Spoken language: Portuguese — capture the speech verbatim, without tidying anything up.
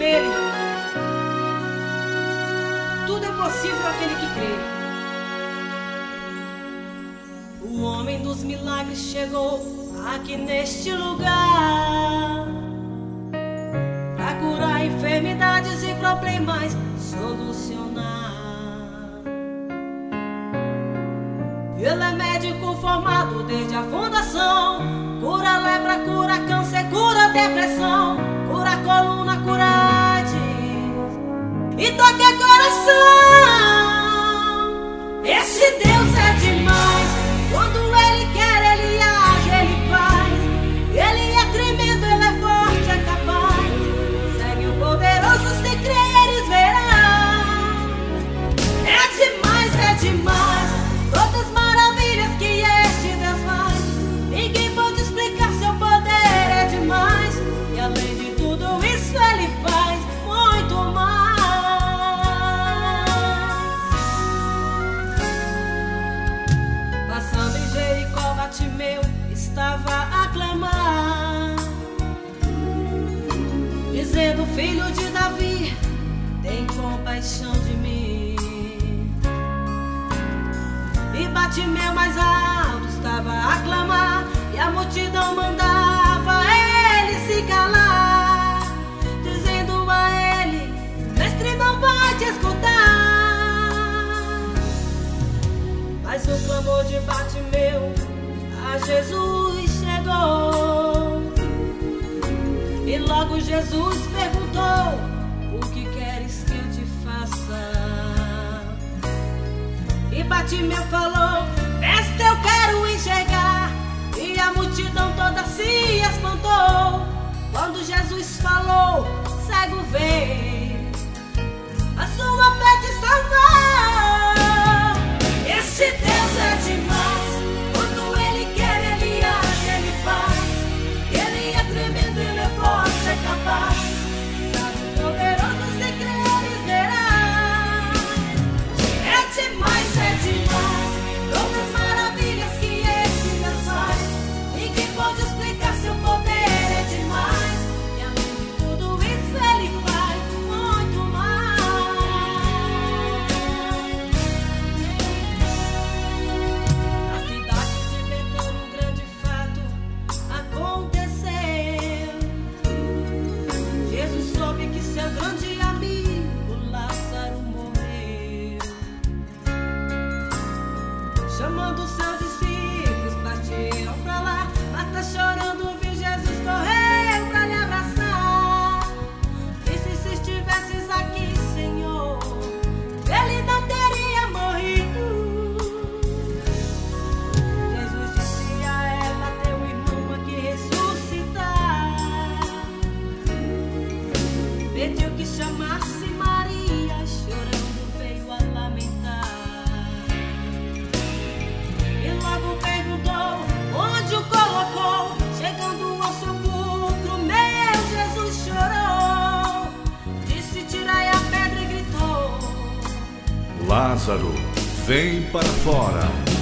nele, tudo é possível àquele que crê. O homem dos milagres chegou aqui neste lugar pra curar enfermidades e problemas, solucionar. Ele é médico formado desde a fundação, cura lepra, cura câncer, cura depressão, cura coluna, cura diz e toca coração. Esse Deus é demais, quando Ele quer, Ele age, Ele faz. Ele é tremendo, Ele é forte, é capaz. Segue o poderoso, se creres verá. É demais, é demais, todas as maravilhas que este Deus faz. Ninguém pode explicar, seu poder é demais. E além de tudo isso Ele faz muito mais. Passando em Jericó, Bartimeu estava a clamar, dizendo: filho de Davi, tem compaixão de mim. E Bartimeu mais alto estava a clamar, e a multidão mandava ele se calar, dizendo a ele: mestre, não vai te escutar. Mas o clamor de Bartimeu a Jesus chegou, e logo Jesus perguntou: o que queres que eu te faça? E Bartimeu falou: mestre, eu quero enxergar. E a multidão toda se espantou quando Jesus falou: cego vê, a sua fé te salvou. Esse Deus é demais, quando Ele quer, Ele age, Ele faz. Ele é tremendo, Ele é forte, é capaz. Poderoso, se creres verá. É demais, é demais, todas as maravilhas que esse Deus faz. Ninguém pode explicar, seu poder é demais. E além de tudo isso Ele faz muito mais. Na cidade de Betânia um grande fato aconteceu. Jesus soube que seu grande amigo Lázaro morreu. Chamando seus discípulos, partiram pra lá. Marta chorando, viu Jesus, correu pra lhe abraçar. Disse: se estivesses aqui, Senhor, ele não teria morrido. Jesus disse a ela: teu irmão aqui ressuscitar. Pediu que chamasse Maria, chorando veio a lamentar. E logo perguntou onde o colocou. Chegando ao sepulcro, meu Jesus chorou. Disse: tirai a pedra, e gritou: Lázaro, vem para fora.